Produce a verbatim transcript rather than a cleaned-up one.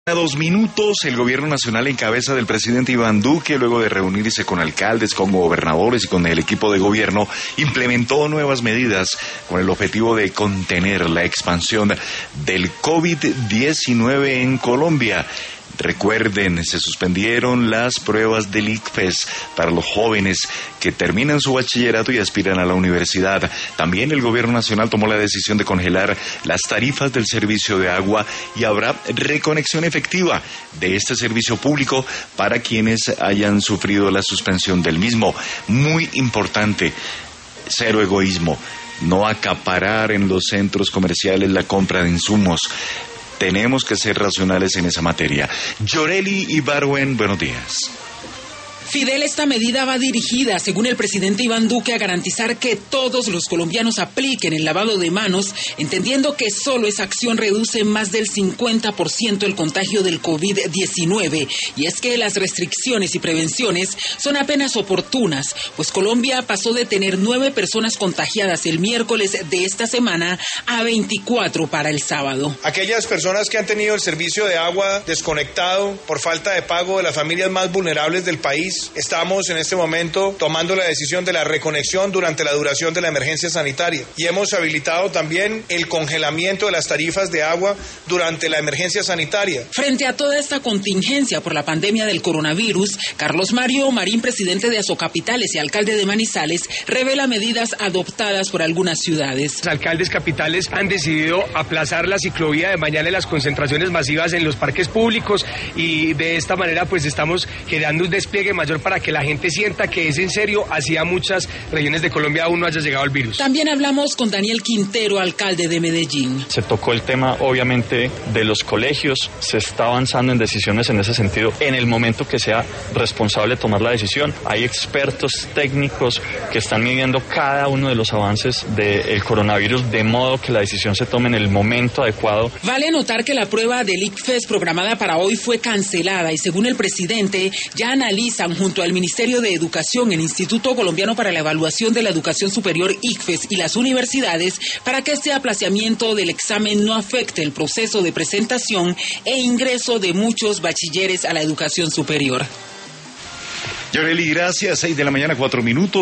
A dos minutos, el gobierno nacional en cabeza del presidente Iván Duque, luego de reunirse con alcaldes, con gobernadores y con el equipo de gobierno, implementó nuevas medidas con el objetivo de contener la expansión del COVID diecinueve en Colombia. Recuerden, se suspendieron las pruebas del ICFES para los jóvenes que terminan su bachillerato y aspiran a la universidad. También el gobierno nacional tomó la decisión de congelar las tarifas del servicio de agua y habrá reconexión efectiva de este servicio público para quienes hayan sufrido la suspensión del mismo. Muy importante, cero egoísmo, no acaparar en los centros comerciales la compra de insumos. Tenemos que ser racionales en esa materia. Yoreli Ibarwen, buenos días. Fidel, esta medida va dirigida, según el presidente Iván Duque, a garantizar que todos los colombianos apliquen el lavado de manos, entendiendo que solo esa acción reduce más del cincuenta por ciento el contagio del COVID diecinueve. Y es que las restricciones y prevenciones son apenas oportunas, pues Colombia pasó de tener nueve personas contagiadas el miércoles de esta semana a veinticuatro para el sábado. Aquellas personas que han tenido el servicio de agua desconectado por falta de pago de las familias más vulnerables del país, estamos en este momento tomando la decisión de la reconexión durante la duración de la emergencia sanitaria y hemos habilitado también el congelamiento de las tarifas de agua durante la emergencia sanitaria. Frente a toda esta contingencia por la pandemia del coronavirus, Carlos Mario Marín, presidente de Asocapitales y alcalde de Manizales, revela medidas adoptadas por algunas ciudades. Los alcaldes capitales han decidido aplazar la ciclovía de mañana en las concentraciones masivas en los parques públicos y de esta manera pues estamos generando un despliegue mayor para que la gente sienta que es en serio, hacia muchas regiones de Colombia aún no haya llegado el virus. También hablamos con Daniel Quintero, alcalde de Medellín. Se tocó el tema, obviamente, de los colegios. Se está avanzando en decisiones en ese sentido. En el momento que sea responsable tomar la decisión, hay expertos técnicos que están midiendo cada uno de los avances del coronavirus, de modo que la decisión se tome en el momento adecuado. Vale notar que la prueba del ICFES programada para hoy fue cancelada y, según el presidente, ya analizan junto al Ministerio de Educación, el Instituto Colombiano para la Evaluación de la Educación Superior ICFES y las universidades para que este aplazamiento del examen no afecte el proceso de presentación e ingreso de muchos bachilleres a la educación superior. Yoreli, gracias. Seis de la mañana, cuatro minutos.